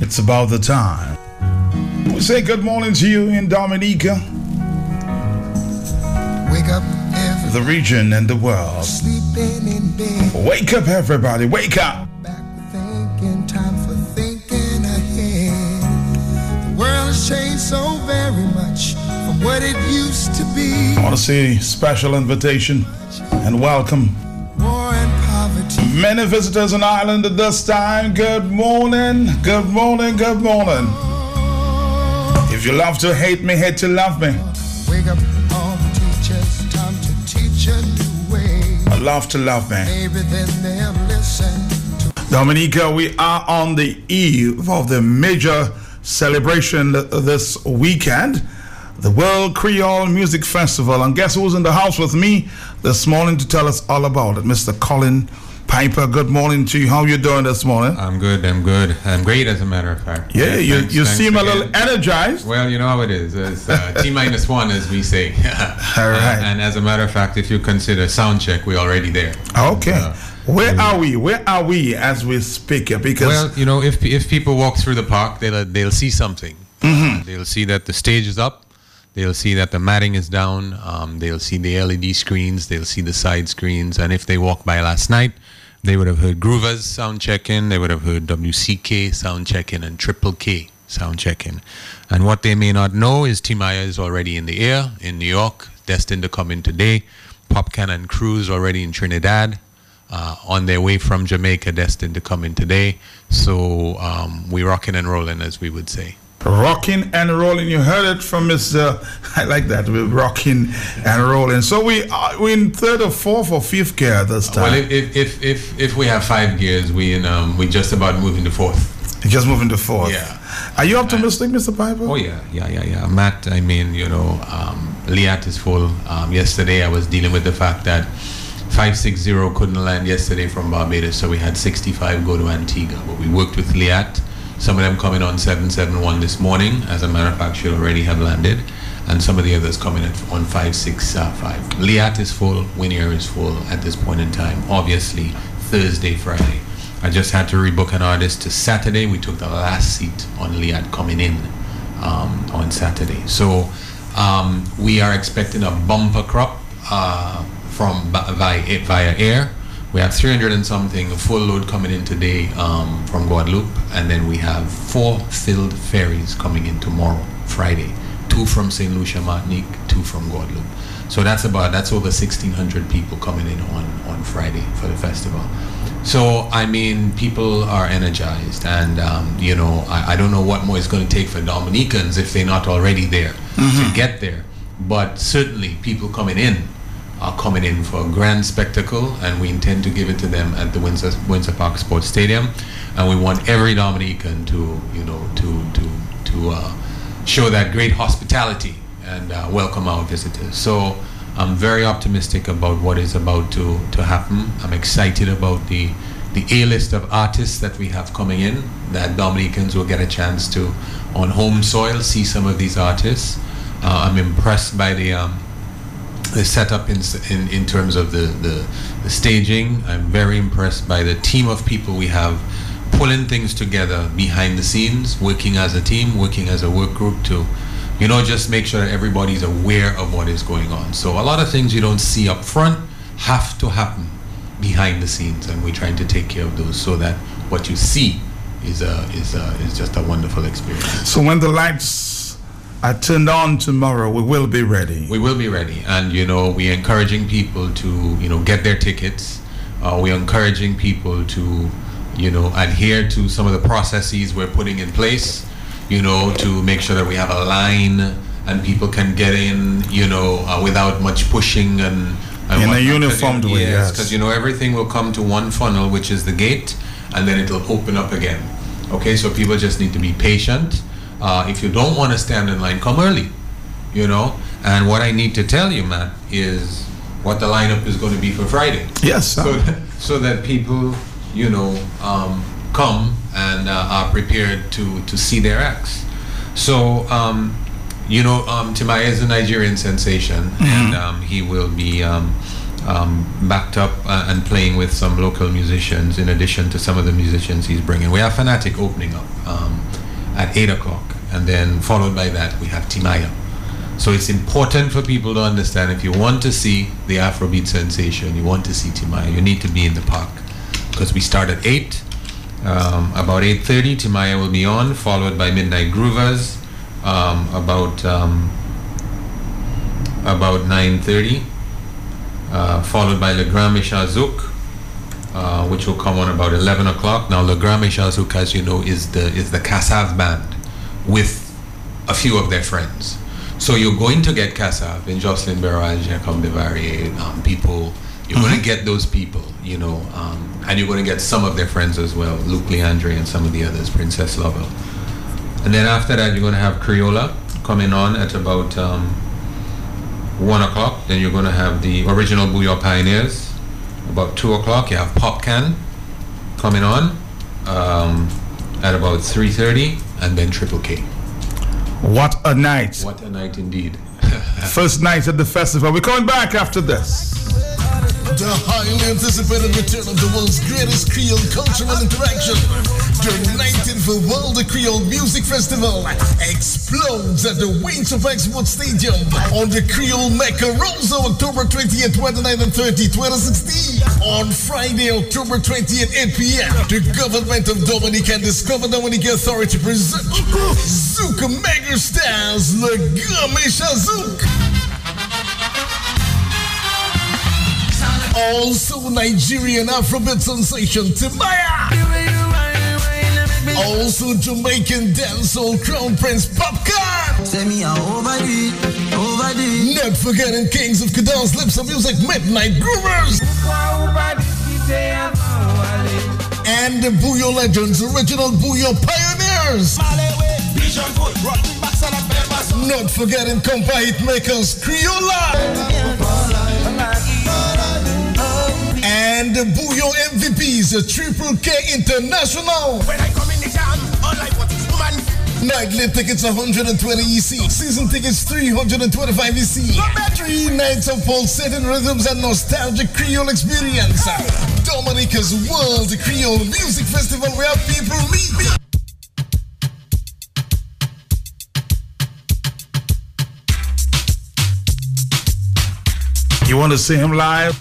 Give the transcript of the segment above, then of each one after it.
It's about the time. We say good morning to you in Dominica, Wake up the region, and the world. sleeping in bed. Wake up, everybody. Wake up. Back thinking, time for thinking ahead. The world has changed so very much from what it used to be. I want to say special invitation and welcome War and poverty. many visitors on Ireland at this time. Good morning. Good morning. Good morning. If you love to hate me, hate to love me. Wake up all the teachers, time to teach a new way. I love to love me. Maybe then they'll listen to Dominica, we are on the eve of the major celebration this weekend, the World Creole Music Festival. And guess who's in the house with me this morning to tell us all about it? Mr. Colin Piper. Good morning to you. How you doing this morning? I'm good. I'm great, as a matter of fact. Yeah, Thanks you seem a little again. energized. Well, you know how it is. It's T-1, as we say. All right. And as a matter of fact, if you consider sound check, we're already there. Okay. Where are we? Where are we as we speak here? Because Well, you know, if people walk through the park, they'll see something. They'll see that the stage is up. They'll see that the matting is down. They'll see the LED screens. They'll see the side screens. And if they walked by last night, they would have heard Groovers sound check-in. They would have heard WCK sound check-in and Triple K sound check-in. And what they may not know is Timaya is already in the air in New York, destined to come in today. Pop Cannon Crew's already in Trinidad, on their way from Jamaica, destined to come in today. So we're rocking and rolling, as we would say. rocking and rolling. You heard it from Mr. I like that. We're rocking and rolling. So we're in third or fourth or fifth gear this time. Well, if we have 5 gears, we just about moving to fourth. You're just moving to fourth. Yeah. Are you optimistic, Mr. Piper? Oh yeah. Matt, I mean, Liat is full. Yesterday I was dealing with the fact that 560 couldn't land yesterday from Barbados, so we had 65 go to Antigua. But we worked with Liat. Some of them coming on 771 this morning. As a matter of fact, should already have landed. And some of the others coming on 565. Liat is full, Winier is full at this point in time. Obviously, Thursday, Friday. I just had to rebook an artist to Saturday. We took the last seat on Liat coming in on Saturday. So we are expecting a bumper crop via air. We have 300 and something full load coming in today from Guadeloupe, and then we have 4 filled ferries coming in tomorrow, Friday. 2 from St. Lucia, Martinique, 2 from Guadeloupe. So that's over 1,600 people coming in on Friday for the festival. So I mean, people are energized, and I don't know what more it's going to take for Dominicans if they're not already there to get there. But certainly, people coming in are coming in for a grand spectacle, and we intend to give it to them at the Windsor Park Sports Stadium, and we want every Dominican to show that great hospitality and welcome our visitors. So I'm very optimistic about what is about to happen. I'm excited about the A-list of artists that we have coming in, that Dominicans will get a chance to, on home soil, see some of these artists. I'm impressed by the setup in terms of the staging. I'm very impressed by the team of people we have pulling things together behind the scenes, working as a team, working as a work group to, just make sure that everybody's aware of what is going on. So a lot of things you don't see up front have to happen behind the scenes, and we're trying to take care of those so that what you see is just a wonderful experience. So when the lights are turned on tomorrow, we will be ready. We will be ready, and we're encouraging people to get their tickets. We're encouraging people to adhere to some of the processes we're putting in place, to make sure that we have a line and people can get in, without much pushing and in a uniformed way. Yes, because everything will come to one funnel, which is the gate, and then it'll open up again. Okay, so people just need to be patient. If you don't want to stand in line, come early. And what I need to tell you, Matt, is what the lineup is going to be for Friday. Yes, so that people come and are prepared to see their acts. So Timaya is a Nigerian sensation, and he will be backed up and playing with some local musicians in addition to some of the musicians he's bringing. We have Fanatic opening up at 8 o'clock. And then followed by that, we have Timaya. So it's important for people to understand, if you want to see the Afrobeat sensation, you want to see Timaya, you need to be in the park. Because we start at 8. About 8:30, Timaya will be on, followed by Midnight Groovers. About 9:30, followed by Le Grand Méchant Zouk, which will come on about 11 o'clock. Now, Le Grand Méchant Zouk, as you know, is the Kassav band with a few of their friends. So you're going to get Kassav and Jocelyn Barrage, Jacob Devarier, people. You're going to get those people, you know, and you're going to get some of their friends as well, Luke Leandre and some of the others, Princess Lovell. And then after that, you're going to have Criolla coming on at about 1 o'clock. Then you're going to have the original Bouillon Pioneers. About 2 o'clock, you have Popcan coming on at about 3:30, and then Triple K. What a night. What a night indeed. First night at the festival. We're coming back after this. The highly anticipated return of the world's greatest Creole cultural interaction. The 19th World Creole Music Festival explodes at the Wings of Export Stadium on the Creole Mecca Rosa, October 20th, 29th and 30, 2016. On Friday, October 20th, 8 p.m., the government of Dominique and Discover Dominique Authority present Zouk Mega Stars Le Grand Méchant Zouk. Also Nigerian Afrobeat sensation Timaya. Also Jamaican dancehall Crown Prince Popcorn. Not forgetting Kings of Kadans Lips of Music Midnight Groovers. And the Bouillon Legends original Bouillon Pioneers. Not forgetting compa hit makers Criolla. And the Bouillon MVPs, Triple K International. When I come in the town, all I want is woman. Nightly tickets 120 EC. Season tickets 325 EC. 3 nights of pulsating rhythms and nostalgic Creole experience. Dominica's World Creole Music Festival, where people meet. You want to see him live?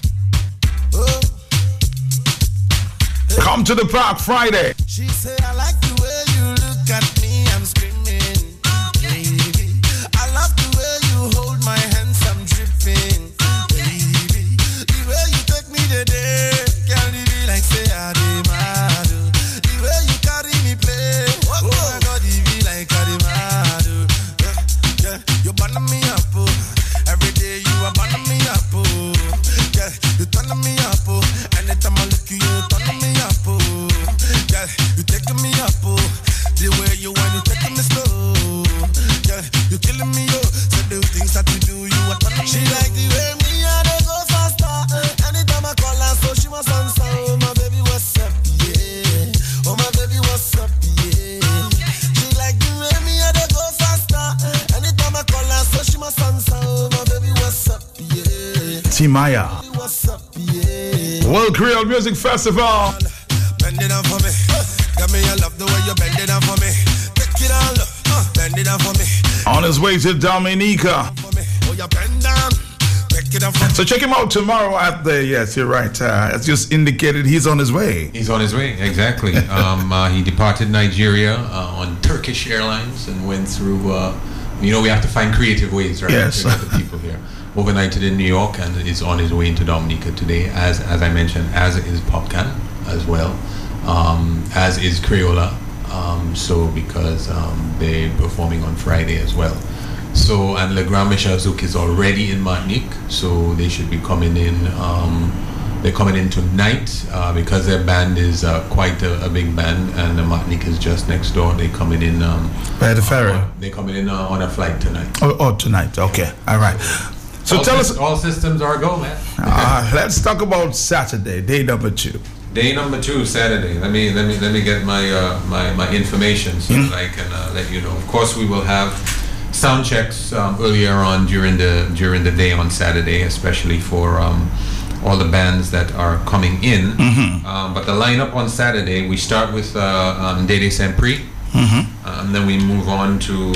Come to the park Friday. She said, I like the way you look at me, I'm screaming. Baby, I love the way you hold my hands, I'm dripping. Baby, the way you take me today, can't be like say I did mad. The way you carry me play, oh my God, it be like I did mad. Yeah, you burn me up, oh. Every day you are burning me up, oh. Yeah, you turn me up, oh. Anytime I look you, you turn me up, oh. Yeah, you taking me up, oh. The way you want, you taking me slow. Yeah, you killing me, oh. So the things that you do, you are turning me. She like the way me and they go faster. Anytime I call her, so she must answer. Oh my baby, what's up? Yeah. Oh my baby, what's up? Yeah. She like the way me and they go faster. Anytime I call her, so she must answer. Oh my baby, what's up? Yeah. Timaya. What's up? Yeah. World Creole Music Festival. Bend it down for me. Got me, I love the way you bend it down for me. Take it all up. Bend it down for me. On his way to Dominica. Oh, you bend down. Take it down for me. So check him out tomorrow at the, yes, you're right. As just indicated, he's on his way. He's on his way, exactly. He departed Nigeria on Turkish Airlines and went through, we have to find creative ways, right? Yes. To get the people here. Overnighted in New York and is on his way into Dominica today, as I mentioned, as is Popcan as well, as is Criolla. So because they're performing on Friday as well. So, and Le Grand Méchant Zouk is already in Martinique, so they should be coming in. They're coming in tonight because their band is quite a big band, and the Martinique is just next door. They're coming in By the ferry. they're coming in on a flight tonight. Oh, tonight. Okay. All right. So tell us. All systems are go, man. Let's talk about Saturday, day number 2. Day number 2, Saturday. Let me get my information so that I can let you know. Of course, we will have sound checks earlier on during the day on Saturday, especially for all the bands that are coming in. But the lineup on Saturday, we start with Dede Saint-Prix And then we move on to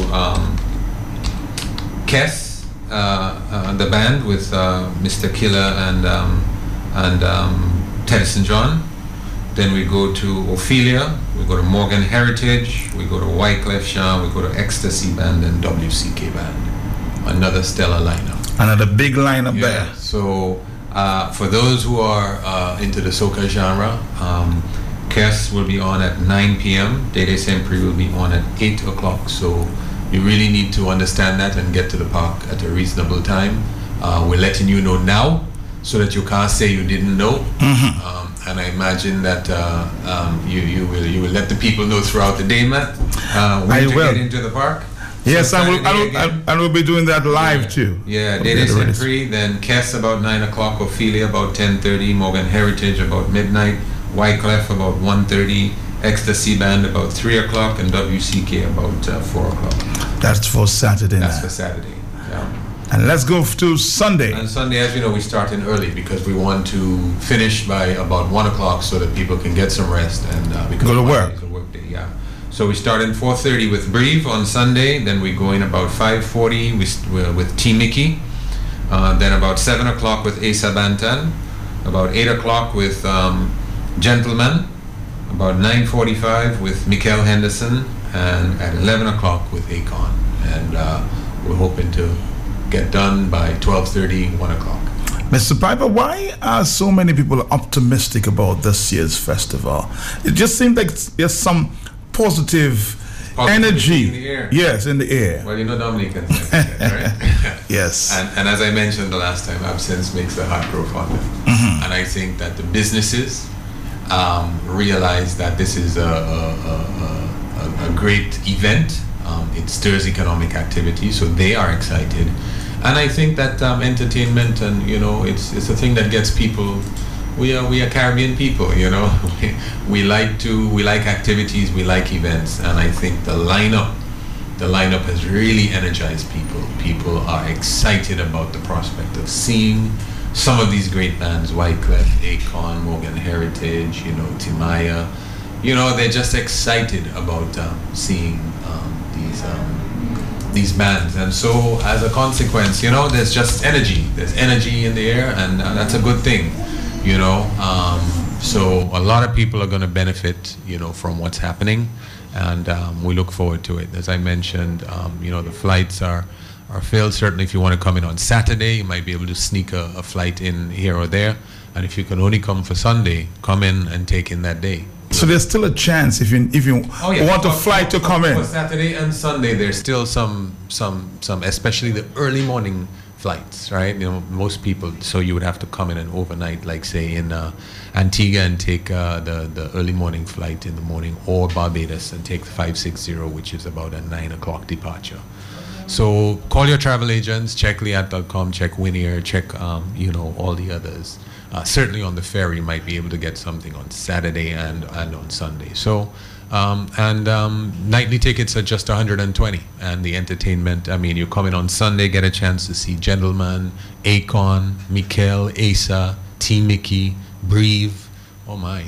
Kes, the band with Mr. Killer and Teddyson John. Then we go to Ophelia, we go to Morgan Heritage, we go to Wyclef Jean, we go to Ecstasy Band and WCK Band. Another stellar lineup. Another big lineup there. So for those who are into the soca genre, Kes will be on at 9 p.m. Dede Sempre will be on at 8 o'clock. So you really need to understand that and get to the park at a reasonable time. We're letting you know now so that you can't say you didn't know. And I imagine that you will let the people know throughout the day, Matt, when to get into the park. Yes, So I will be doing that live too. Yeah, Dede Sempre, then Kes about 9 o'clock, Ophelia about 10:30, Morgan Heritage about midnight, Wyclef about 1:30, Ecstasy Band about 3 o'clock, and WCK about 4 o'clock. That's for Saturday That's night. for Saturday. Yeah. And let's go to Sunday. And Sunday, as you know, we start in early because we want to finish by about 1 o'clock so that people can get some rest and because Go to Monday work. is a work day, yeah. So we start at 4:30 with Breve on Sunday. Then we go in about 5:40 with T Mickey. Then about 7 o'clock with Asa Bantan. About 8 o'clock with Gentleman. About 9:45 with Mikael Henderson. And at 11 o'clock with Akon. And we're hoping to get done by 12:30, 1 o'clock. Mr. Piper, why are so many people optimistic about this year's festival? It just seems like there's some positive energy. In the air. Yes, in the air. Well, you know Dominic can sense it, right? Yes. And as I mentioned the last time, absence makes the heart grow fonder. And I think that the businesses realize that this is a great event. It stirs economic activity, so they are excited. And I think that entertainment and it's a thing that gets people. We are Caribbean people, we like activities, we like events, and I think the lineup has really energized people. People are excited about the prospect of seeing some of these great bands, Wyclef, Akon, Morgan Heritage, Timaya. They're just excited about seeing these bands, and so as a consequence, there's just energy. There's energy in the air, and that's a good thing. So a lot of people are going to benefit, from what's happening, and we look forward to it. As I mentioned, the flights are filled. Certainly, if you want to come in on Saturday, you might be able to sneak a flight in here or there. And if you can only come for Sunday, come in and take in that day. So there's still a chance if you want a flight to come in. For Saturday and Sunday, there's still some, especially the early morning flights, right? Most people, so you would have to come in and overnight, like say in Antigua and take the early morning flight in the morning, or Barbados and take the 560, which is about a 9 o'clock departure. So call your travel agents, check Liat.com, check Winair, check all the others. Certainly on the ferry, you might be able to get something on Saturday and on Sunday. So, nightly tickets are just 120, and the entertainment. I mean, you come in on Sunday, get a chance to see Gentleman, Akon, Mikael, Asa, T Mickey, Breve. Oh my.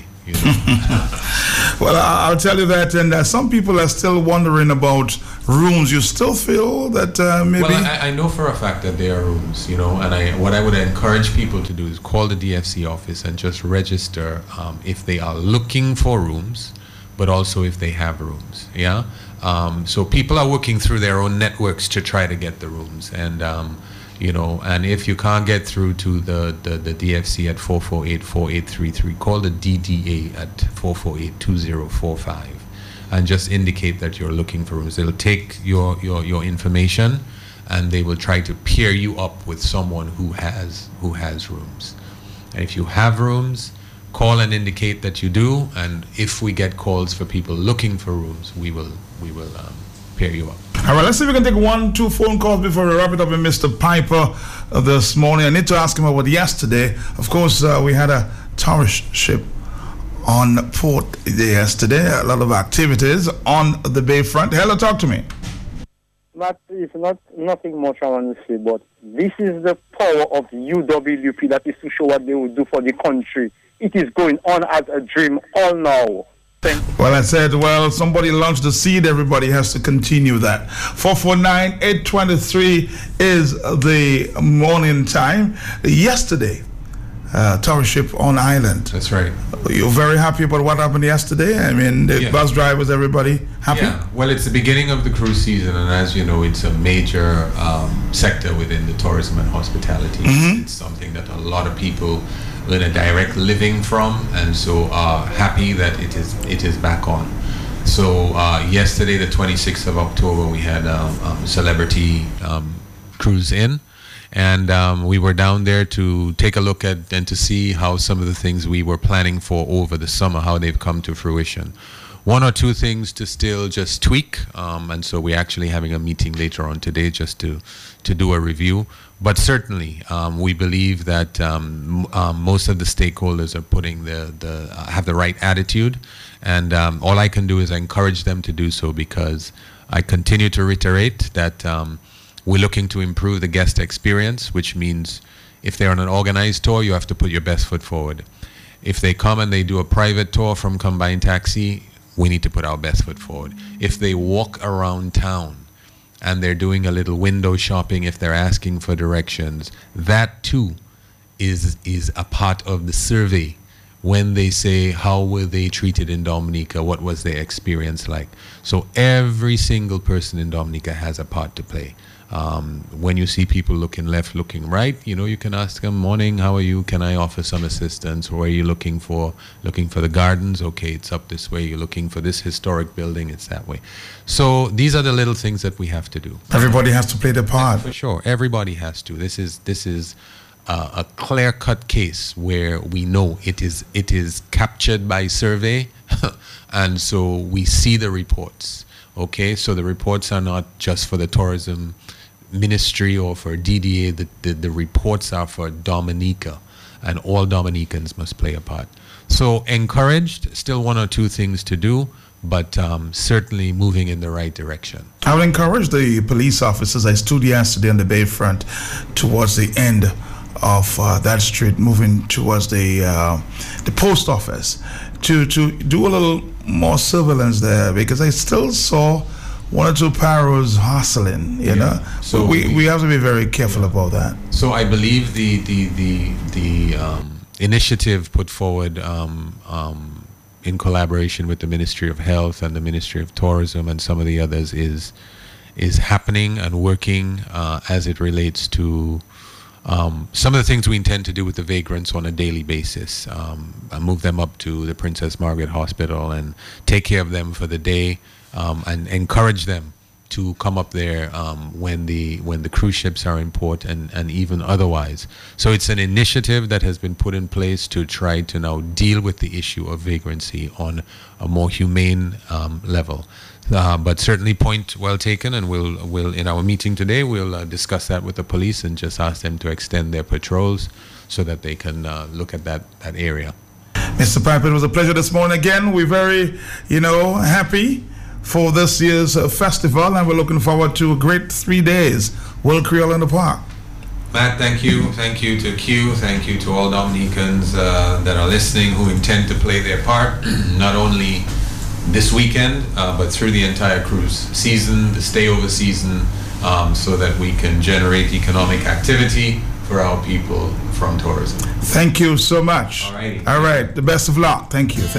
Well, I'll tell you that, and some people are still wondering about rooms. You still feel that maybe? Well, I know for a fact that there are rooms, and what I would encourage people to do is call the DFC office and just register if they are looking for rooms, but also if they have rooms. Yeah. So people are working through their own networks to try to get the rooms, and and if you can't get through to the DFC at 448-4833, call the DDA at 448-2045 and just indicate that you're looking for rooms. They'll take your information and they will try to pair you up with someone who has rooms. And if you have rooms, call and indicate that you do, and if we get calls for people looking for rooms, we will pair you up. All right, let's see if we can take 1-2 phone calls before we wrap it up with Mr. Piper this morning. I need to ask him about yesterday. Of course, we had a tourist ship on port yesterday. A lot of activities on the bayfront. Hello, talk to me. It's not nothing much I want to say, but this is the power of UWP. That is to show what they will do for the country. It is going on as a dream all now. Well, I said, well, somebody launched the seed. Everybody has to continue that. 449-823 is the morning time. Yesterday, tourist ship on island. That's right. You're very happy about what happened yesterday? I mean, the bus drivers, everybody happy? Yeah, well, it's the beginning of the cruise season, and as you know, it's a major sector within the tourism and hospitality. It's something that a lot of people earn a direct living from, and so are happy that it is back on. So yesterday, the 26th of October, we had Celebrity Cruise In. And we were down there to take a look at and to see how some of the things we were planning for over the summer, how they've come to fruition. One or two things to still just tweak, and so we're actually having a meeting later on today just to do a review. But certainly, we believe that most of the stakeholders are putting have the right attitude, and all I can do is encourage them to do so, because I continue to reiterate that we're looking to improve the guest experience, which means if they're on an organized tour, you have to put your best foot forward. If they come and they do a private tour from Combined Taxi, we need to put our best foot forward. If they walk around town and they're doing a little window shopping, if they're asking for directions, that too is a part of the survey. When they say, how were they treated in Dominica? What was their experience like? So every single person in Dominica has a part to play. When you see people looking left, looking right, you can ask them, morning, how are you? Can I offer some assistance? Where are you looking for? Looking for the gardens? Okay, it's up this way. You're looking for this historic building? It's that way. So these are the little things that we have to do. Everybody has to play their part. For sure. Everybody has to. This is a clear-cut case where we know it is captured by survey, and so we see the reports. Okay, so the reports are not just for the tourism ministry or for DDA. The reports are for Dominica, and all Dominicans must play a part. So encouraged, still one or two things to do, but certainly moving in the right direction. I would encourage the police officers. I stood yesterday on the Bayfront towards the end of that street, moving towards the post office, to do a little more surveillance there, because I still saw one or two paros hustling, you know. So we have to be very careful about that. So I believe the initiative put forward in collaboration with the Ministry of Health and the Ministry of Tourism and some of the others is happening and working as it relates to some of the things we intend to do with the vagrants on a daily basis. Move them up to the Princess Margaret Hospital and take care of them for the day, and encourage them to come up there when the cruise ships are in port and even otherwise. So it's an initiative that has been put in place to try to now deal with the issue of vagrancy on a more humane level. But certainly point well taken, and we'll in our meeting today we'll discuss that with the police and just ask them to extend their patrols so that they can look at that area. Mr. Pipe, it was a pleasure this morning again. We're very happy for this year's festival, and we're looking forward to a great 3 days World Creole in the Park. Matt, thank you to Q, thank you to all Dominicans that are listening who intend to play their part, not only this weekend, but through the entire cruise season, the stayover season, so that we can generate economic activity for our people from tourism. Thank you so much. Alrighty. All right. The best of luck. Thank you.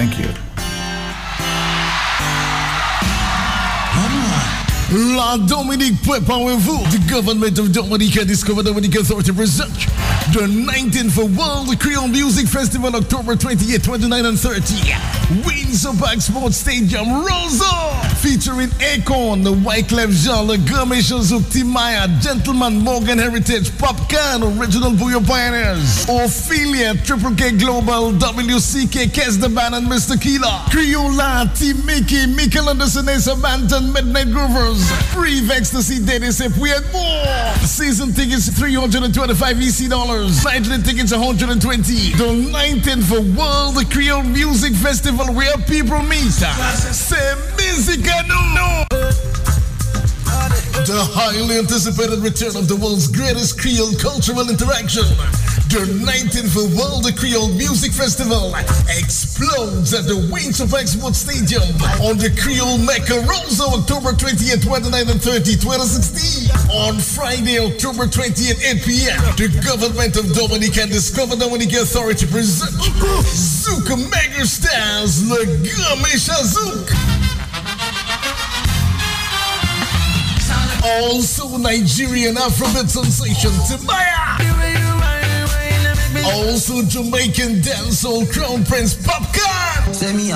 La Dominique, préparez-vous. The government of Dominica Discover Dominica Authority presents the 19th World Creole Music Festival, October 28, 29, and 30. Windsor Park Sports Stadium, Rosa, featuring Akon, the Wyclef Jean, Le Gourmet-Jean, Timaya, Gentleman, Morgan Heritage, Popcan, Original Bouillon Pioneers, Ophelia, Triple K Global, WCK, Kes the Band, and Mr. Keela, Criolla, Team Mickey, Michael Anderson, Ace Abandon, Midnight Groovers, Brave Ecstasy, Dennis If we had more. Season tickets $325 EC dollars. Nightly tickets $120. The 19th World Creole Music Festival where people meet. C'est musica no. The highly anticipated return of the world's greatest Creole cultural interaction. The 19th World Creole Music Festival explodes at the Windsor Export Stadium on the Creole Mecca Rosa, October 20th, 29th and 30th, 2016. On Friday, October 20th, 8 p.m., the Government of Dominica and Discover Dominica Authority present Zouk Mega Stars Le Gamesha Zouk. Also, Nigerian Afrobeat sensation Timaya. Also, Jamaican dancehall Crown Prince Popcorn.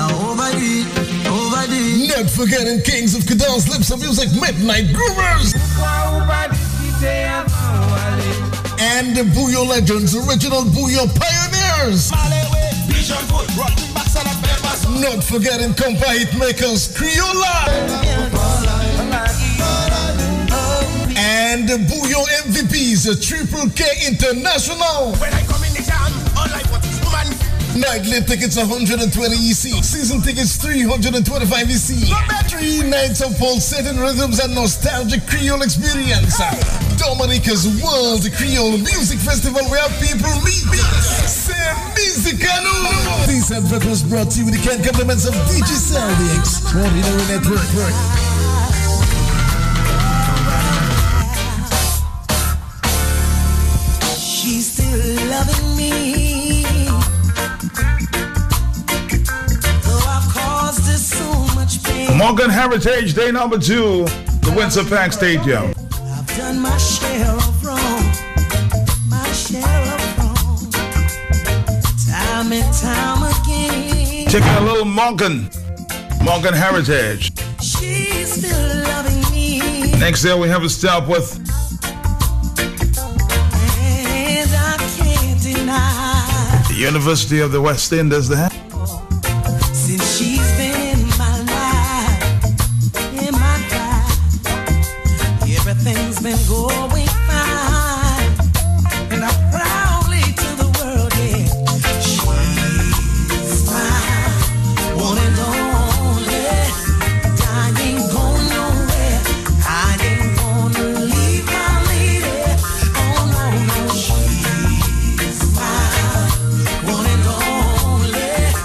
Not forgetting Kings of Kadans Lips of Music Midnight Groovers. And the Bouillon Legends, original Bouillon Pioneers. Not forgetting Compa Hit Makers Criolla. And the Bouillon MVPs, Triple K International. When I come in the jam, all I want is woman. Nightly tickets 120 EC. Season tickets 325 EC. 3 nights of pulsating rhythms and nostalgic Creole experience. Dominica's World Creole Music Festival where people meet. C'est Musicano. This advert was brought to you with the kind compliments of DJ Cell, the Extraordinary Network. She's still loving me. Though I've caused her so much pain. Morgan Heritage Day number 2, the Windsor Park Stadium. I've done my share of wrong. My share of wrong. Time and time again. Taking a little Morgan Heritage. She's still loving me. Next day we have a stop with the University of the West Indies there. Since she's been in my life, everything's been going fine. And I'm proudly to the world, yeah. She's mine, one and only. And I ain't going nowhere. I ain't gonna leave my lady. Oh no, no, she's mine. One and only.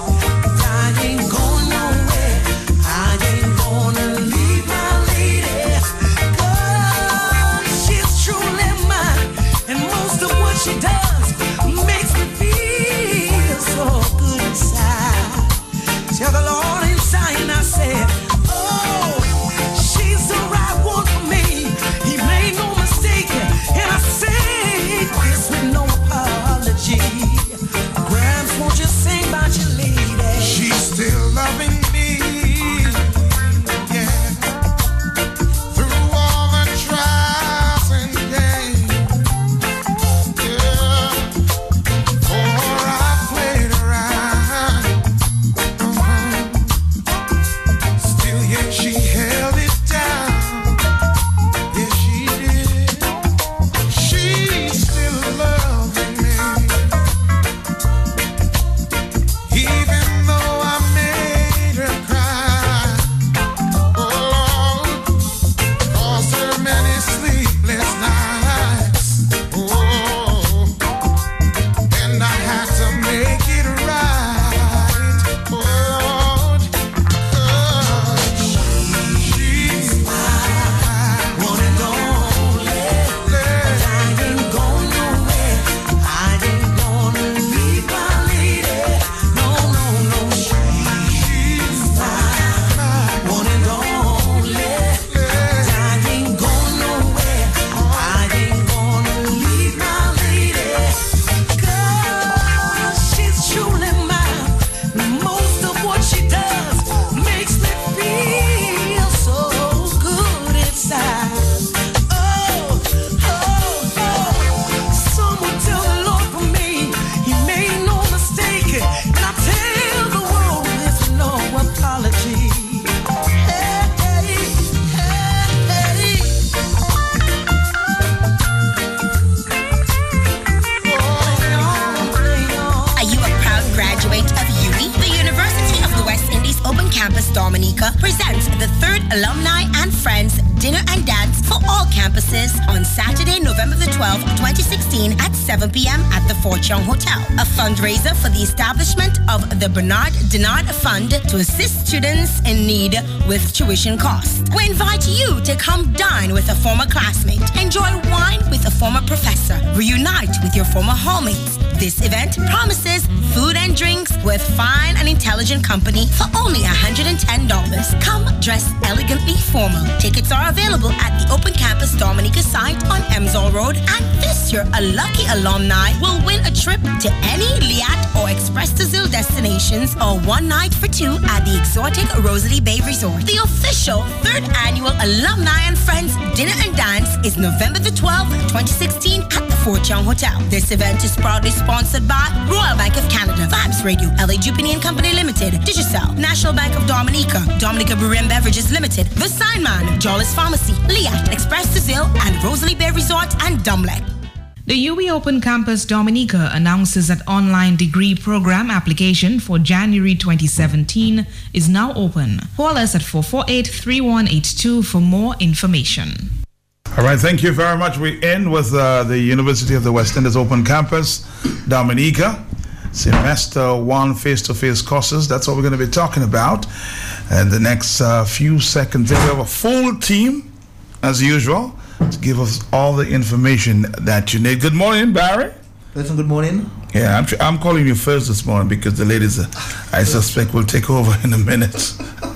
Dominica presents the 3rd Alumni and Friends Dinner and Dance for all campuses on Saturday, November the 12th, 2016 at 7 p.m. at the Fort Young Hotel. A fundraiser for the establishment of the Bernard Denard Fund to assist students in need with tuition costs. We invite you to come dine with a former classmate, enjoy wine with a former professor, reunite with your former hallmates. This event promises food and drinks with fine and intelligent company for only $110. Come dressed elegantly formal. Tickets are available at the Open Campus Dominica site on Emsall Road, and this year a lucky alumni will win a trip to any Liat or Express to Zil destinations or one night for two at the exotic Rosalie Bay Resort. The official 3rd annual Alumni and Friends Dinner and Dance is November the 12th, 2016 at the Fort Young Hotel. This event is proudly sponsored by Royal Bank of Canada, Vibes Radio, LA Jupini and Company Limited, Digicel, National Bank of Dominica, Dominica Brewery and Beverages Limited, The Signman, Jollis Pharmacy, Liat, Express to Zil, and Rosalie Bay Resort and Dumlek. The UWI Open Campus Dominica announces that online degree program application for January 2017 is now open. Call us at 448-3182 for more information. All right, thank you very much. We end with the University of the West Indies Open Campus Dominica. Semester 1 face-to-face courses. That's what we're going to be talking about. And the next few seconds, we have a full team, as usual, to give us all the information that you need. Good morning, Barry. Listen, good morning. Yeah, I'm calling you first this morning because the ladies, I suspect, will take over in a minute.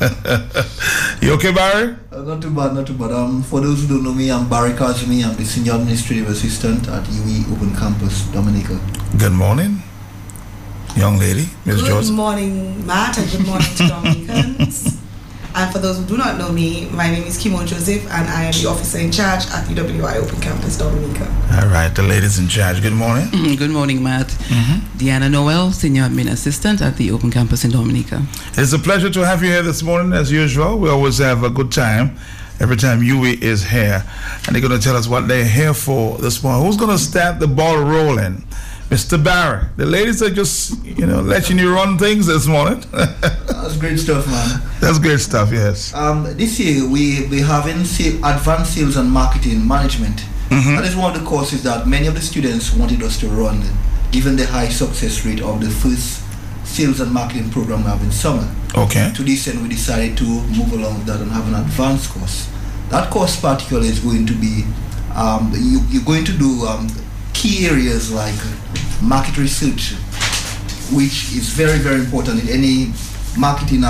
You okay, Barry? Not too bad, not too bad. For those who don't know me, I'm Barry Kazumi. I'm the Senior Administrative Assistant at UWI Open Campus Dominica. Good morning, young lady, Ms. Joseph. Good morning, Matt, and good morning to Dominicans. And for those who do not know me, my name is Kimo Joseph, and I am the officer in charge at UWI Open Campus Dominica. All right, the ladies in charge. Good morning. Good morning, Matt. Deanna Noel, Senior Admin Assistant at the Open Campus in Dominica. It's a pleasure to have you here this morning, as usual. We always have a good time every time UWI is here, and they're going to tell us what they're here for this morning. Who's going to start the ball rolling? Mr. Barry, the ladies are just, letting you run things this morning. That's great stuff, man. That's great stuff, yes. This year, we're having advanced sales and marketing management. That is one of the courses that many of the students wanted us to run, given the high success rate of the first sales and marketing program we have in summer. Okay. To this end, we decided to move along with that and have an advanced course. That course particularly is going to be, you're going to do key areas like market research, which is very, very important in any marketing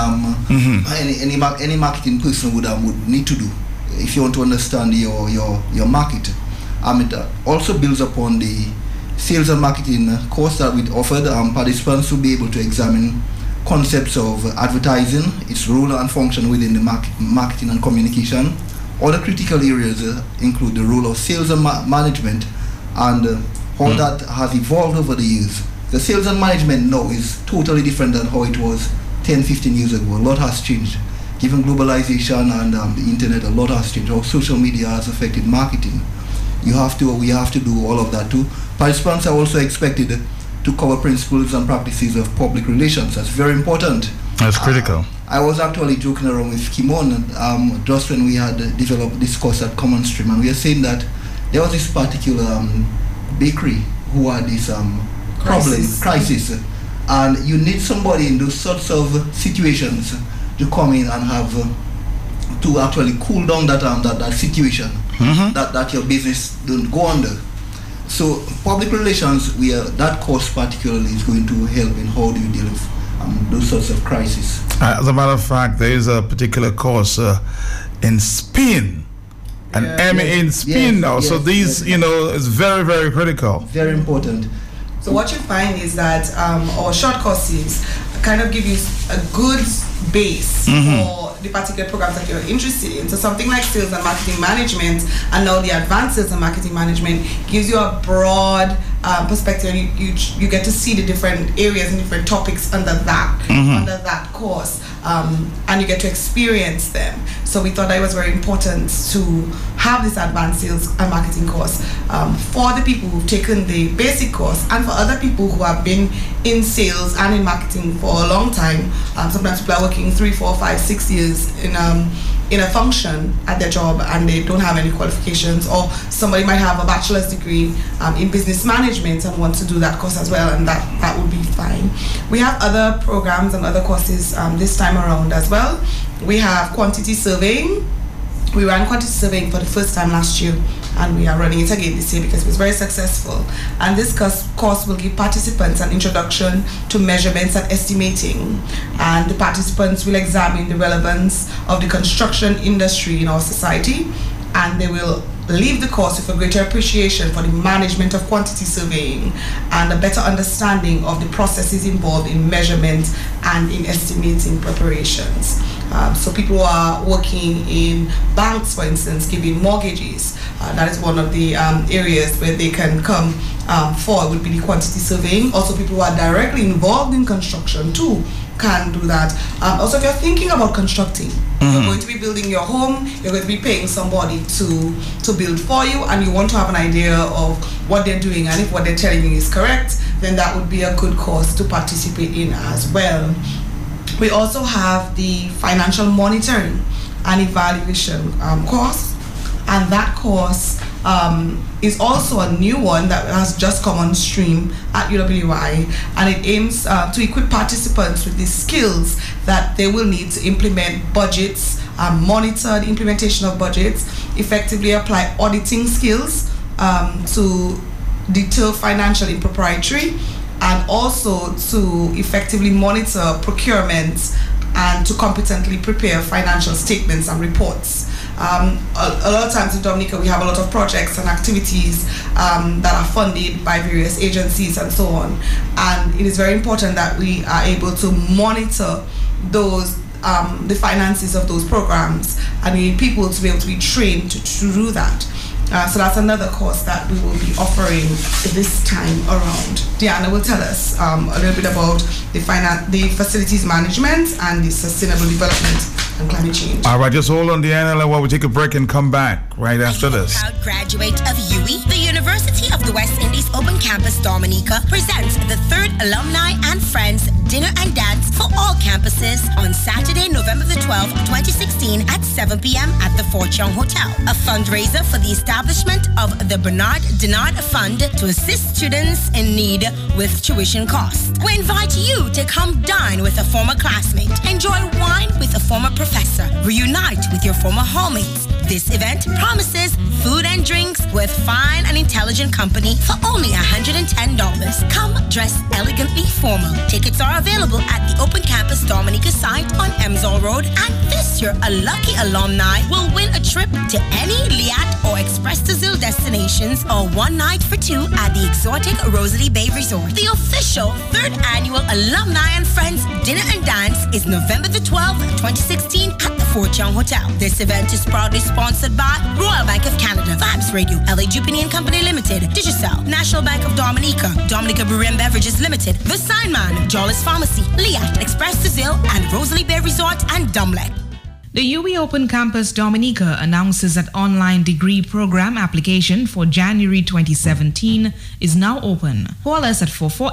any marketing person would need to do if you want to understand your market. It also builds upon the sales and marketing course that we offered. Participants will be able to examine concepts of advertising, its role and function within the marketing and communication. Other critical areas include the role of sales and management, and how that has evolved over the years. The sales and management now is totally different than how it was 10-15 years ago. A lot has changed. Given globalization and the internet, a lot has changed. How social media has affected marketing. We have to do all of that too. Participants are also expected to cover principles and practices of public relations. That's very important. That's critical. I was actually joking around with Kimon just when we had developed this course at Common Stream, and we are saying that there was this particular bakery who had this crisis, and you need somebody in those sorts of situations to come in and have to actually cool down that situation that your business don't go under. So public relations, that course particularly is going to help in how do you deal with those sorts of crises. As a matter of fact, there is a particular course in Spain. An MA in Spain now. So these, is very, very critical. Very important. So what you find is that our short courses kind of give you a good base for the particular programs that you're interested in. So something like sales and marketing management, and now the advanced sales and marketing management gives you a broad perspective. You get to see the different areas and different topics under that course, and you get to experience them. So we thought that it was very important to have this advanced sales and marketing course for the people who've taken the basic course, and for other people who have been in sales and in marketing for a long time. Sometimes people are working 3, 4, 5, 6 years in a function at their job, and they don't have any qualifications, or somebody might have a bachelor's degree in business management and want to do that course as well, and that would be fine. We have other programs and other courses this time around as well. We have quantity surveying. We ran quantity surveying for the first time last year, and we are running it again this year because it was very successful. And this course will give participants an introduction to measurements and estimating, and the participants will examine the relevance of the construction industry in our society, and they will leave the course with a greater appreciation for the management of quantity surveying and a better understanding of the processes involved in measurement and in estimating preparations. So people who are working in banks, for instance, giving mortgages, that is one of the areas where they can come for, would be the quantity surveying. Also, people who are directly involved in construction too can do that. Also, if you're thinking about constructing, you're going to be building your home, you're going to be paying somebody to build for you, and you want to have an idea of what they're doing, and if what they're telling you is correct, then that would be a good course to participate in as well. We also have the financial monitoring and evaluation course, and that course is also a new one that has just come on stream at UWI, and it aims to equip participants with the skills that they will need to implement budgets, monitor the implementation of budgets, effectively apply auditing skills to deter financial impropriety, and also to effectively monitor procurement and to competently prepare financial statements and reports. A lot of times in Dominica we have a lot of projects and activities that are funded by various agencies and so on, and it is very important that we are able to monitor those the finances of those programs, and we need people to be able to be trained to do that. So that's another course that we will be offering this time around. Diana will tell us a little bit about the facilities management and the sustainable development and climate change. All right, just hold on, Diana, while we take a break and come back right after this. Proud graduate of UWI, the University of the West Indies Open Campus Dominica presents the 3rd Alumni and Friends Dinner and Dance for all campuses on Saturday, November the 12th, 2016 at 7 p.m. at the Fort Young Hotel. A fundraiser for the establishment of the Bernard Denard Fund to assist students in need with tuition costs. We invite you to come dine with a former classmate, enjoy wine with a former professor, reunite with your former homies. This event promises food and drinks with fine and intelligent company for only $110. Come dressed elegantly formal. Tickets are available at the Open Campus Dominica site on Emsall Road, and this year a lucky alumni will win a trip to any Liat or Express to Zil destinations, or one night for two at the exotic Rosalie Bay Resort. The official 3rd annual Alumni and Friends Dinner and Dance is November the 12th, 2016 at the Fort Young Hotel. This event is proudly sponsored by Royal Bank of Canada, Vibes Radio, LA Jupiter and Company Limited, Digicel, National Bank of Dominica, Dominica Brewery and Beverages Limited, The Signman, Jollis Pharmacy, Liat, Express to Zil, and Rosalie Bay Resort and Dumlek. The UWI Open Campus Dominica announces that online degree program application for January 2017 is now open. Call us at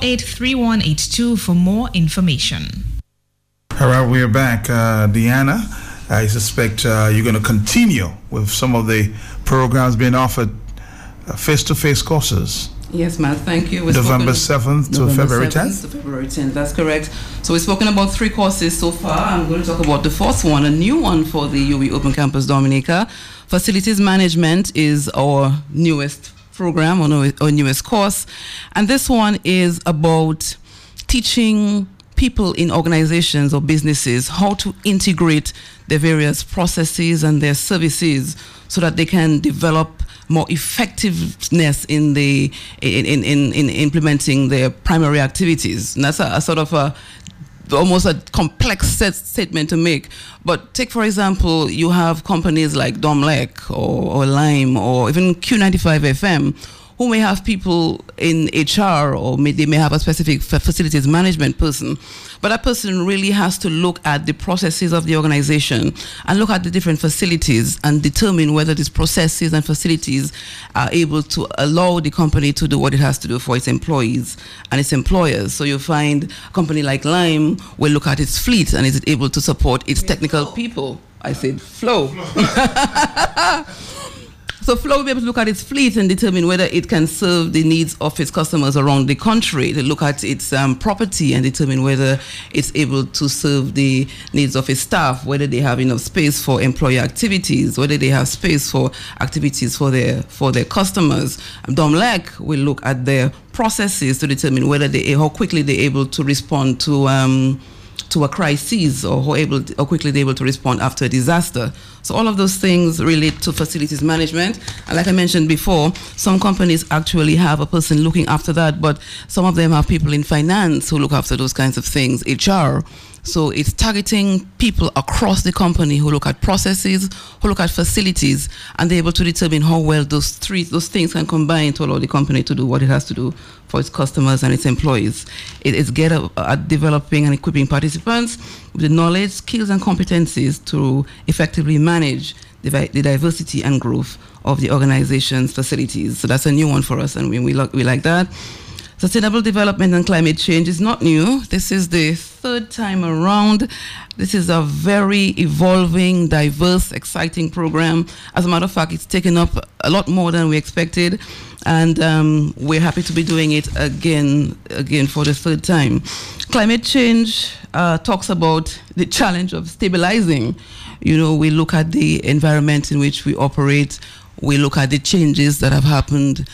448-3182 for more information. All right, we're back. Deanna, I suspect you're going to continue with some of the programs being offered, face-to-face courses. Yes, Matt, thank you. November 7th to February 10th? To February 10th, that's correct. So we've spoken about 3 courses so far. I'm going to talk about the 4th one, a new one for the UWI Open Campus Dominica. Facilities Management is our newest program, our newest course. And this one is about teaching people in organizations or businesses how to integrate their various processes and their services so that they can develop more effectiveness in implementing their primary activities. And that's a sort of almost a complex statement to make. But take, for example, you have companies like Domlek or Lime or even Q95 FM who may have people in HR, or they may have a specific facilities management person. But that person really has to look at the processes of the organization and look at the different facilities and determine whether these processes and facilities are able to allow the company to do what it has to do for its employees and its employers. So you find a company like Lime will look at its fleet and is it able to support its technical people. I said flow. So Flow will be able to look at its fleet and determine whether it can serve the needs of its customers around the country. To look at its property and determine whether it's able to serve the needs of its staff, whether they have enough space for employee activities, whether they have space for activities for their customers. Domlec will look at their processes to determine whether how quickly they're able to respond to a crisis, or how quickly they're able to respond after a disaster. So all of those things relate to facilities management. And like I mentioned before, some companies actually have a person looking after that, but some of them have people in finance who look after those kinds of things, HR. So it's targeting people across the company who look at processes, who look at facilities, and they're able to determine how well those things can combine to allow the company to do what it has to do for its customers and its employees. It is at developing and equipping participants with the knowledge, skills, and competencies to effectively manage the diversity and growth of the organization's facilities. So that's a new one for us, and we like that. Sustainable development and climate change is not new. This is the third time around. This is a very evolving, diverse, exciting program. As a matter of fact, it's taken up a lot more than we expected, and we're happy to be doing it again for the third time. Climate change talks about the challenge of stabilizing. We look at the environment in which we operate. We look at the changes that have happened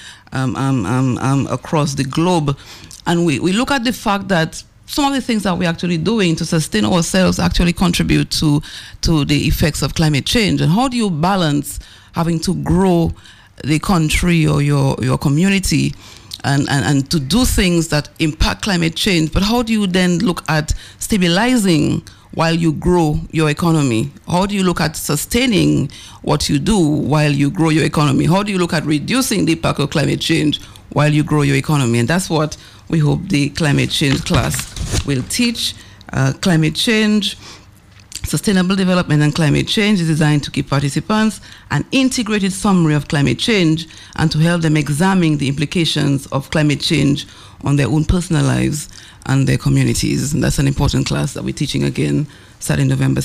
across the globe, and we look at the fact that some of the things that we're actually doing to sustain ourselves actually contribute to the effects of climate change. And how do you balance having to grow the country or your community and to do things that impact climate change, but how do you then look at stabilizing while you grow your economy? How do you look at sustaining what you do while you grow your economy? How do you look at reducing the impact of climate change while you grow your economy? And that's what we hope the climate change class will teach. Climate change, sustainable development and climate change is designed to give participants an integrated summary of climate change and to help them examine the implications of climate change on their own personal lives and their communities. And that's an important class that we're teaching again starting November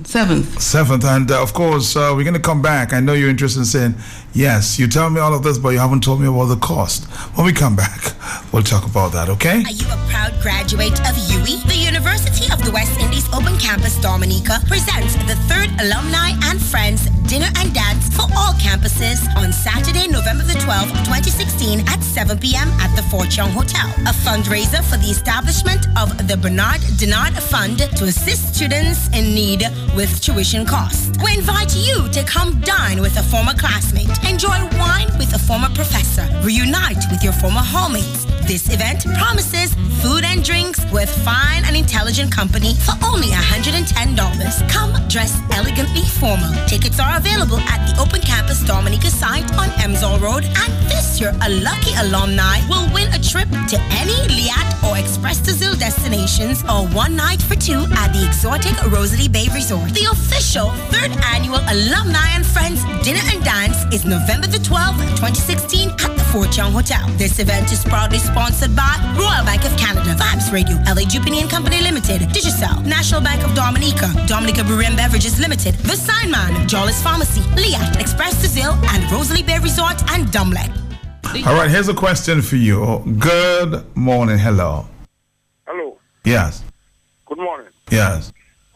7th. And of course, we're going to come back. I know you're interested in saying, yes, you tell me all of this, but you haven't told me about the cost. When we come back, we'll talk about that, okay? Are you a proud graduate of UWI? The University of the West Indies Open Campus Dominica presents the 3rd Alumni and Friends Dinner and Dance for all campuses on Saturday, November the 12th, 2016 at 7 p.m. at the Fort Young Hotel. A fundraiser for the establishment of the Bernard Denard Fund to assist students in need with tuition costs. We invite you to come dine with a former classmate, enjoy wine with a former professor, reunite with your former hallmates. This event promises food and drinks with fine and intelligent company for only $110. Come dressed elegantly formal. Tickets are available at the Open Campus Dominica site on Emsall Road, and this year a lucky alumni will win a trip to any Liat or Express to Zil destinations or one night for two at the exotic Rosalie Bay Resort. The official 3rd annual Alumni and Friends Dinner and Dance is November the 12th, 2016 at the Fort Young Hotel. This event is proudly sponsored by Royal Bank of Canada, Vibes Radio, LA Jupinian Company Limited, Digicel, National Bank of Dominica, Dominica Brewery and Beverages Limited, The Signman, Jollis Pharmacy, Liat, Express to Zil, and Rosalie Bay Resort and Dumlec. All right, here's a question for you. Good morning. Hello. Hello. Yes. Good morning. Yes.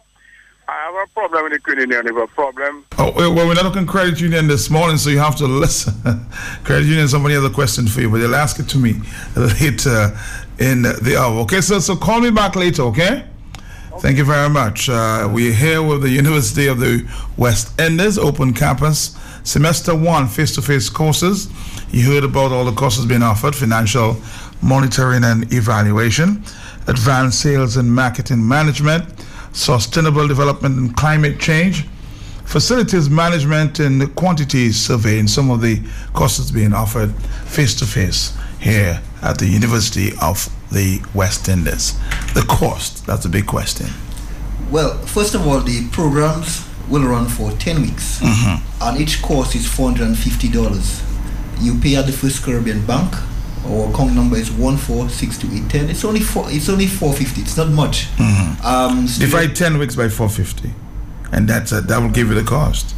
I have a problem with the credit union. I have a problem. Oh, well, we're not looking credit union this morning, so you have to listen. Credit union, somebody has a question for you, but they'll ask it to me later in the hour. Okay, so call me back later, okay? Thank you very much. We're here with the University of the West Indies Open Campus, Semester 1 face-to-face courses. You heard about all the courses being offered: financial monitoring and evaluation, advanced sales and marketing management, sustainable development and climate change, facilities management and quantity surveying, some of the courses being offered face-to-face here at the University of the West Indies. The cost, that's a big question. Well, first of all, the programs will run for 10 weeks, and each course is $450. You pay at the First Caribbean Bank. Our account number is 1462810. It's only $450. It's not much. Divide 10 weeks by 450, and that will give you the cost.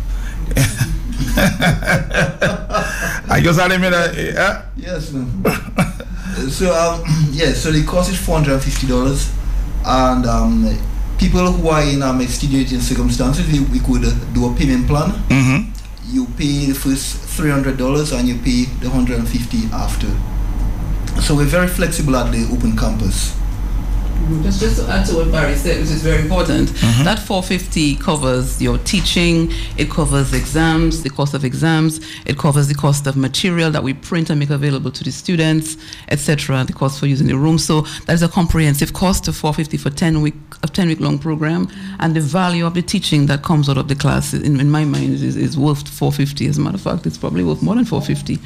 I guess I didn't mean that. Yes. So the cost is $450, and people who are in extenuating circumstances, we could do a payment plan. You pay the first $300 and you pay the $150 after. So we're very flexible at the open campus. Just to add to what Barry said, which is very important, that $450 covers your teaching, it covers exams, the cost of exams, it covers the cost of material that we print and make available to the students, etc., the cost for using the room. So that is a comprehensive cost of $450 for 10-week long program, and the value of the teaching that comes out of the class, in my mind, is worth $450. As a matter of fact, it's probably worth more than $450.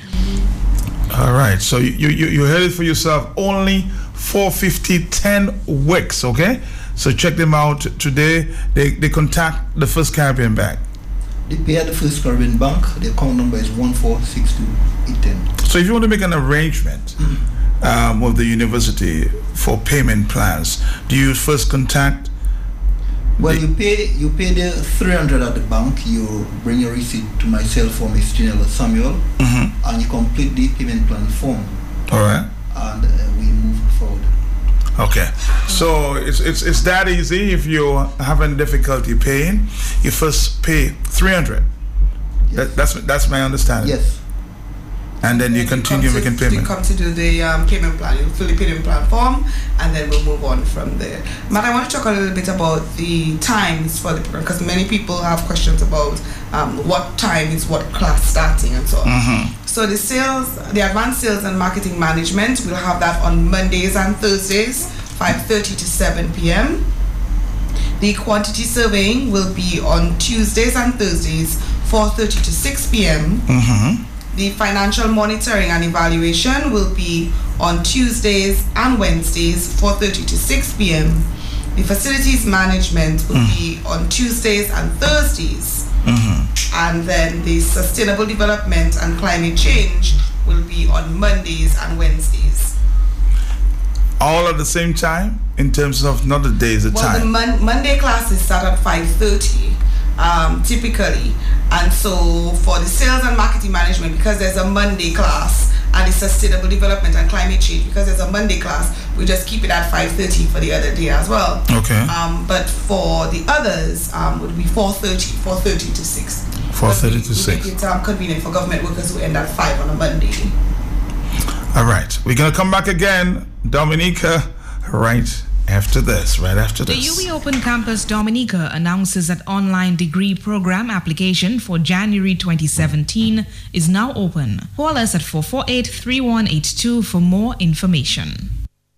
All right, so you heard it for yourself. Only $450, 10 weeks, okay? So check them out today. They contact the First Caribbean Bank. They pay at the First Caribbean Bank. The account number is 1462810. So if you want to make an arrangement with the university for payment plans, do you first contact? Well, you pay the $300 at the bank. You bring your receipt to myself or Ms. Janella Samuel, and you complete the payment plan form. All right. And we move forward. Okay, so it's that easy. If you're having difficulty paying, you first pay $300. Yes. That's my understanding. Yes. And then you continue making payment. You come to do the payment plan. You fill the payment plan form, and then we'll move on from there. But I want to talk a little bit about the times for the program, because many people have questions about what time is what class starting and so on. So the advanced sales and marketing management, we'll have that on Mondays and Thursdays, 5:30 to 7 p.m. The quantity surveying will be on Tuesdays and Thursdays, 4:30 to 6 p.m. The financial monitoring and evaluation will be on Tuesdays and Wednesdays, 4:30 to 6 p.m. The facilities management will be on Tuesdays and Thursdays. And then the sustainable development and climate change will be on Mondays and Wednesdays. All at the same time, in terms of not the days, the time? Well, the Monday classes start at 5:30. Typically, and so for the sales and marketing management, because there's a Monday class, and the sustainable development and climate change, because there's a Monday class, we just keep it at 5:30 for the other day as well. Okay. But for the others, would be 4:30 to 6. 4:30 to 6. Make it convenient for government workers who end at 5 on a Monday. All right, we're gonna come back again, Dominica, right after this. The UWI Open Campus Dominica announces that online degree program application for January 2017 is now open. Call us at 448-3182 for more information.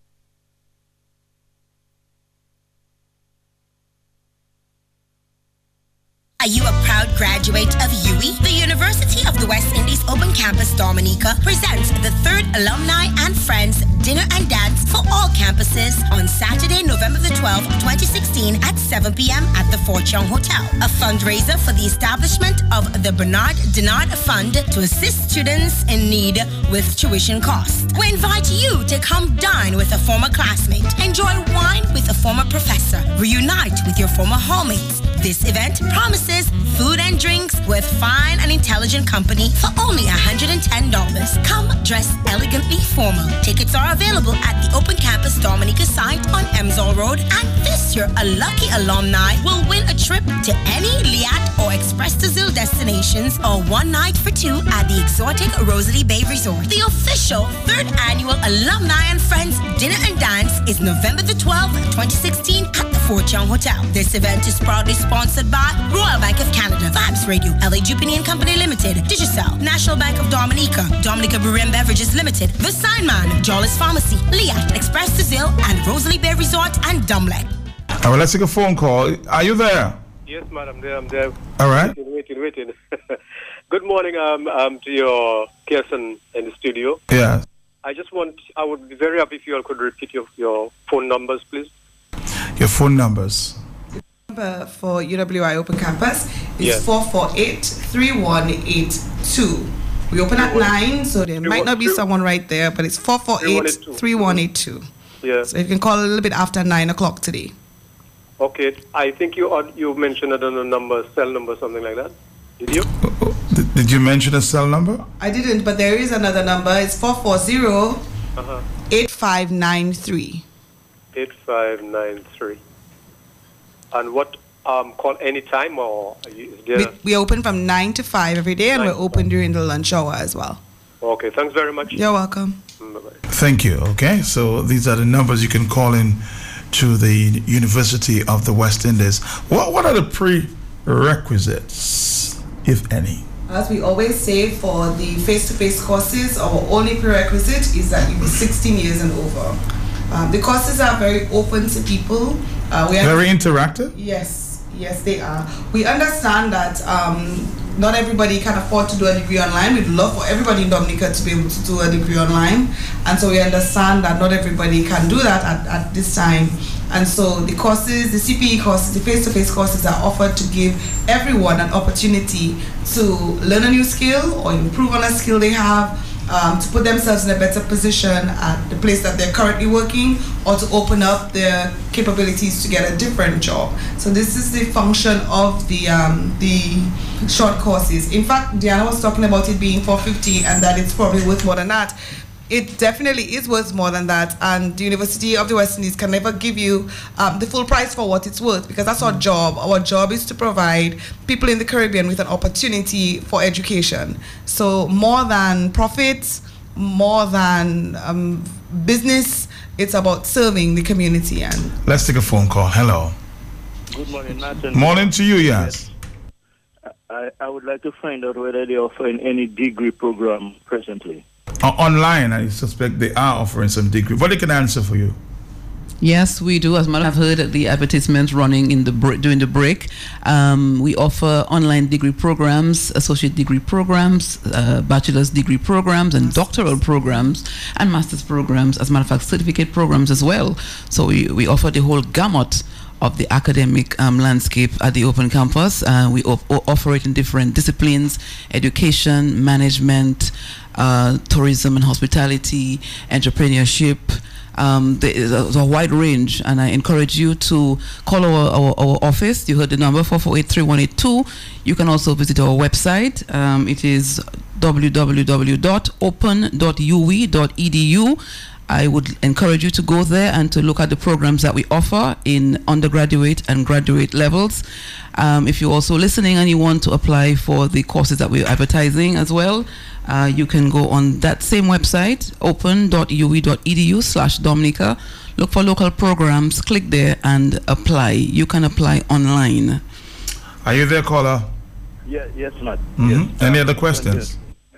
Are you a proud graduate of UWI? The University of the West Indies Open Campus Dominica presents the 3rd Alumni and Friends Dinner and Dance for all campuses on Saturday, November the 12th, 2016 at 7 p.m. at the Fort Young Hotel. A fundraiser for the establishment of the Bernard Dinard Fund to assist students in need with tuition costs. We invite you to come dine with a former classmate, enjoy wine with a former professor, reunite with your former hallmates. This event promises food and drinks with fine and intelligent company for only $110. Come dressed elegantly formal. Tickets are available at the Open Campus Dominica site on Emsall Road, and this year a lucky alumni will win a trip to any Liat or Express to Zil destinations or one night for two at the exotic Rosalie Bay Resort. The official 3rd annual Alumni and Friends Dinner and Dance is November the 12th, 2016 at the Fort Young Hotel. This event is proudly sponsored by Royal Bank of Canada, Vibes Radio, LA Jupiter and Company Limited, Digicel, National Bank of Dominica, Dominica Brewery and Beverages Limited, The Sign Man, Jollis Pharmacy, Liat, Express to Zil, and Rosalie Bay Resort and Dumlek. All right, let's take a phone call. Are you there? Yes, madam. I'm there. All right. Waiting. Good morning, to your Kirsten in the studio. Yeah. I would be very happy if you all could repeat your phone numbers, please. Your phone numbers. Number for UWI Open Campus is Yes. 448-3182. We open at 9, so there might not be someone right there, but it's 448-3182. Yeah. So you can call a little bit after 9 o'clock today. Okay. I think you mentioned another number, cell number, something like that. Did you? Did you mention a cell number? I didn't, but there is another number. It's 440-8593. 8593. And what, call any time, or is there? We open from 9 to 5 every day, and we're open during the lunch hour as well. Okay, thanks very much. You're welcome. Bye-bye. Thank you. Okay, so these are the numbers you can call in to the University of the West Indies. What are the prerequisites, if any? As we always say, for the face-to-face courses, our only prerequisite is that you be 16 years and over. The courses are very open to people. Very interactive? Yes, they are. We understand that not everybody can afford to do a degree online. We'd love for everybody in Dominica to be able to do a degree online. And so we understand that not everybody can do that at this time. And so the courses, the CPE courses, the face-to-face courses are offered to give everyone an opportunity to learn a new skill or improve on a skill they have, to put themselves in a better position at the place that they're currently working, or to open up their capabilities to get a different job. So this is the function of the short courses. In fact, Diana was talking about it being $450 and that it's probably worth more than that. It definitely is worth more than that, and the University of the West Indies can never give you the full price for what it's worth, because that's our job. Our job is to provide people in the Caribbean with an opportunity for education. So more than profits, more than business, it's about serving the community. And let's take a phone call. Hello. Good morning, Martin. Morning to you, yes. I would like to find out whether they offer any degree program presently. Online, I suspect they are offering some degree. But they can answer for you. Yes, we do. As a matter of fact, I've heard the advertisements running in during the break. We offer online degree programs, associate degree programs, bachelor's degree programs, and doctoral programs, and master's programs. As a matter of fact, certificate programs as well. So we offer the whole gamut of the academic landscape at the Open Campus. We offer it in different disciplines: education, management, tourism and hospitality, entrepreneurship. There's a wide range, and I encourage you to call our office. You heard the number, 448-3182. You can also visit our website. It is www.open.uwe.edu. I would encourage you to go there and to look at the programs that we offer in undergraduate and graduate levels. If you're also listening and you want to apply for the courses that we're advertising as well, you can go on that same website, open.uwe.edu/Dominica. Look for local programs, click there and apply. You can apply online. Are you there, caller? Yes, Matt. Mm-hmm. Yes. Any other questions?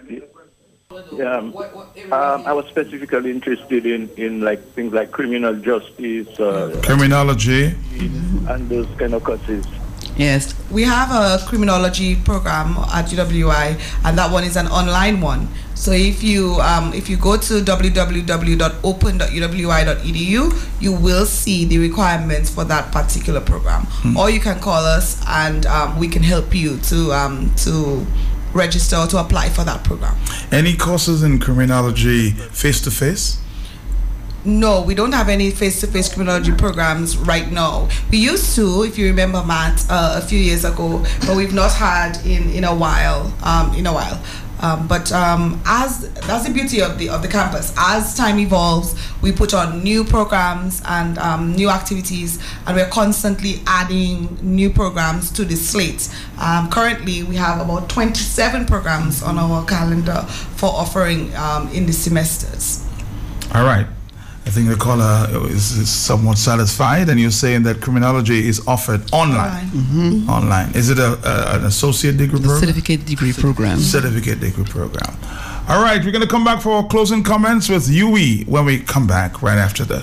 I was specifically interested in like things like criminal justice, criminology, and those kind of courses. Yes, we have a criminology program at UWI, and that one is an online one. So if you go to www.open.uwi.edu, you will see the requirements for that particular program. Or you can call us, and we can help you to register or to apply for that program. Any courses in criminology face-to-face? No, we don't have any face-to-face criminology programs right now. We used to, if you remember, Matt, a few years ago, but we've not had in a while. But that's the beauty of the campus. As time evolves, we put on new programs and new activities, and we're constantly adding new programs to the slate. Currently, we have about 27 programs on our calendar for offering in the semesters. All right. I think the caller is somewhat satisfied, and you're saying that criminology is offered online. Mm-hmm. Online. Is it an associate degree program? Certificate degree program. Certificate degree program. All right, we're going to come back for our closing comments with Yui when we come back right after this.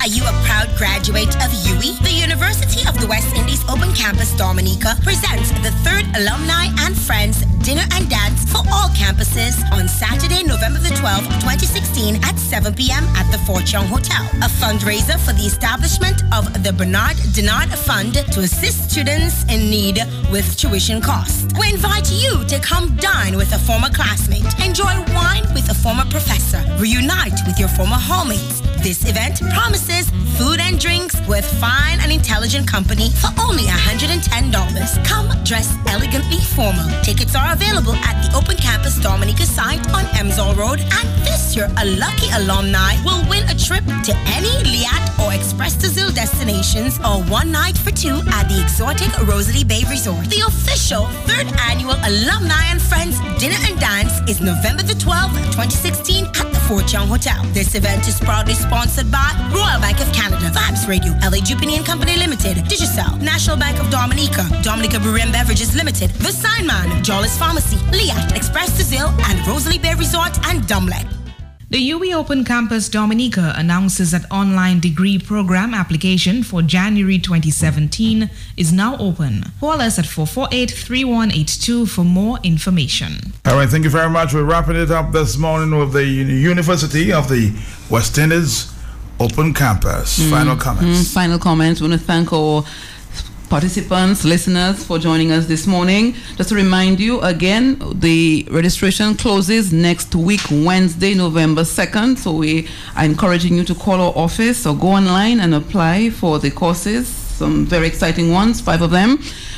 Are you a proud graduate of UWI? The University of the West Indies Open Campus Dominica presents the 3rd Alumni and Friends Dinner and Dance for all campuses on Saturday, November the 12th, 2016 at 7 p.m. at the Fort Young Hotel. A fundraiser for the establishment of the Bernard Dinard Fund to assist students in need with tuition costs. We invite you to come dine with a former classmate, enjoy wine with a former professor, reunite with your former hallmates. This event promises food and drinks with fine and intelligent company for only $110. Come dressed elegantly formal. Tickets are available at the Open Campus Dominica site on Emsall Road, and this year a lucky alumni will win a trip to any Liat or Express to Zil destinations or one night for two at the exotic Rosalie Bay Resort. The official 3rd annual Alumni and Friends Dinner and Dance is November the 12th, 2016 at the Fort Young Hotel. This event is proudly sponsored by Royal Bank of Canada, Vibes Radio, LA Jupiter and Company Limited, Digicel, National Bank of Dominica, Dominica Brewery and Beverages Limited, The Signman, Jollis Pharmacy, Liat, Express to Zil, and Rosalie Bay Resort and Dumlek. The UWI Open Campus Dominica announces that online degree program application for January 2017 is now open. Call us at 448-3182 for more information. All right, thank you very much. We're wrapping it up this morning with the University of the West Indies Open Campus. Final comments. Final comments. We want to thank our participants, listeners, for joining us this morning. Just to remind you again, the registration closes next week, Wednesday, November 2nd. So we are encouraging you to call our office or go online and apply for the courses. Some very exciting ones, 5 of them.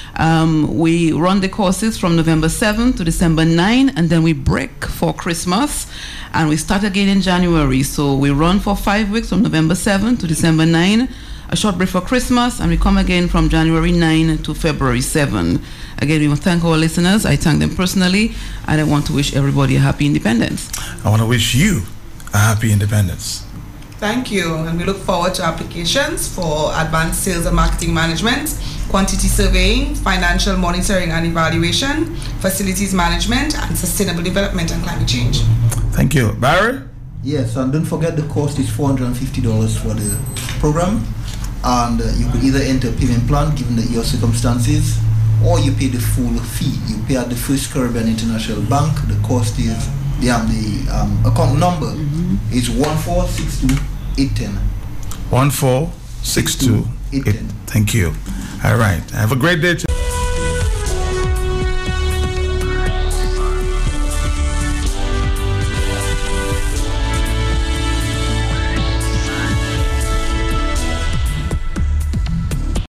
We run the courses from November 7th to December 9, and then we break for Christmas, and we start again in January. So we run for 5 weeks from November 7th to December 9. A short break for Christmas, and we come again from January 9 to February 7. Again, we want to thank our listeners. I thank them personally, and I want to wish everybody a happy independence. I want to wish you a happy independence. Thank you, and we look forward to applications for advanced sales and marketing management, quantity surveying, financial monitoring and evaluation, facilities management, and sustainable development and climate change. Thank you. Barry? Yes, and don't forget the cost is $450 for the program. And you could either enter a payment plan given your circumstances, or you pay the full fee. You pay at the First Caribbean International Bank. The cost is, the account number is 1462810. 1462810. Thank you. All right. Have a great day.